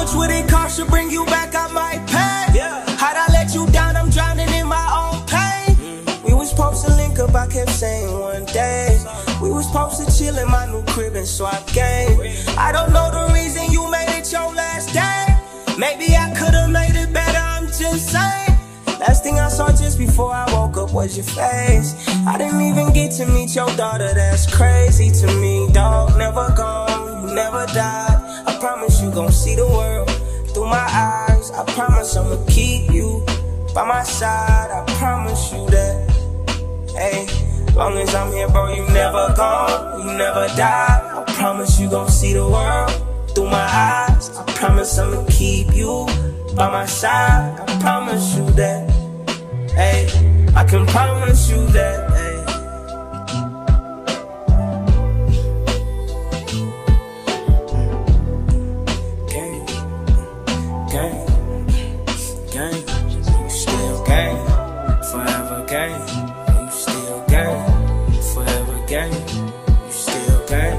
much would it cost to bring you back? I might pay. How'd I let you down? I'm drowning in my own pain. We was supposed to link up, I kept saying one day. We was supposed to chill in my new crib and swap game. I don't know the reason you made it your last day. Maybe I could've made it better, I'm just saying. Last thing I saw just before I woke up was your face. I didn't even get to meet your daughter, that's crazy to me, dog. Never gone, you never died. I promise you gon' see the world through my eyes. I promise I'ma keep you by my side. I promise you that, hey. Long as I'm here, bro, you never gone, you never died. I promise you gon' see the world through my eyes. I promise I'ma keep you by my side. I promise you that, hey. I can promise you that, hey. Gang, gang, gang. You still gang, forever gang. You still gang, forever gang. You still gang.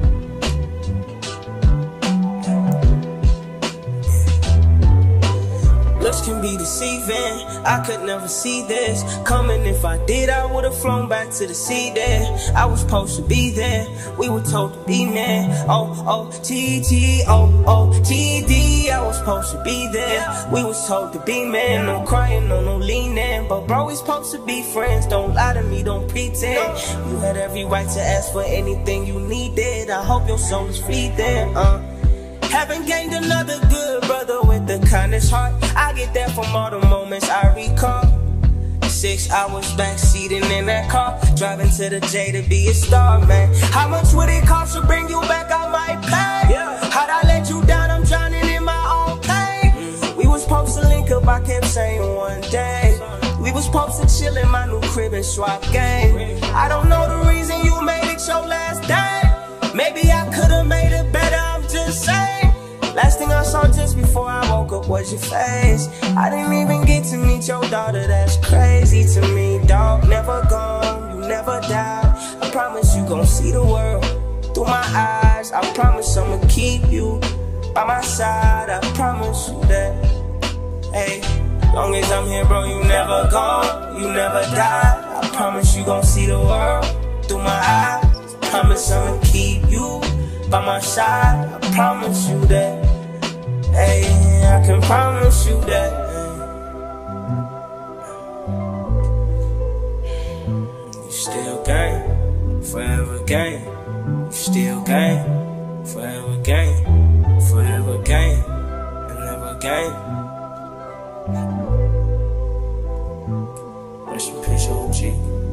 Looks can be deceiving, I could never see this coming. If I did, I would've flown back to the sea there. I was supposed to be there, we were told to be men. O-O-T-T, O-O-T-D. I was supposed to be there, we was told to be men. No crying, no leaning, but bro, we supposed to be friends. Don't lie to me, don't pretend. You had every right to ask for anything you needed. I hope your soul is fleeting, Haven't gained another good brother with the kindest heart. I get that from all the moments I recall. 6 hours backseating in that car, driving to the J to be a star, man. How much would it cost to bring you back? I might pay. How'd I let you down? I'm drowning in my own pain. We was supposed to link up, I kept saying one day. We was supposed to chill in my new crib and swap game. I don't know the reason you made it your last day. Maybe I could've made it better, I'm just saying. Last thing I saw just before I woke up was your face. I didn't even get to meet your daughter, that's crazy to me, dog. Never gone, you never died. I promise you gon' see the world through my eyes. I promise I'ma keep you by my side. I promise you that, hey. Long as I'm here, bro, you never gone, you never died. I promise you gon' see the world through my eyes. I promise I'ma keep you by my side. I promise you that, hey, I can promise you that, you still gang, forever gang. You still gang, forever gang. Forever gang, and never gang. Rest in peace, OG.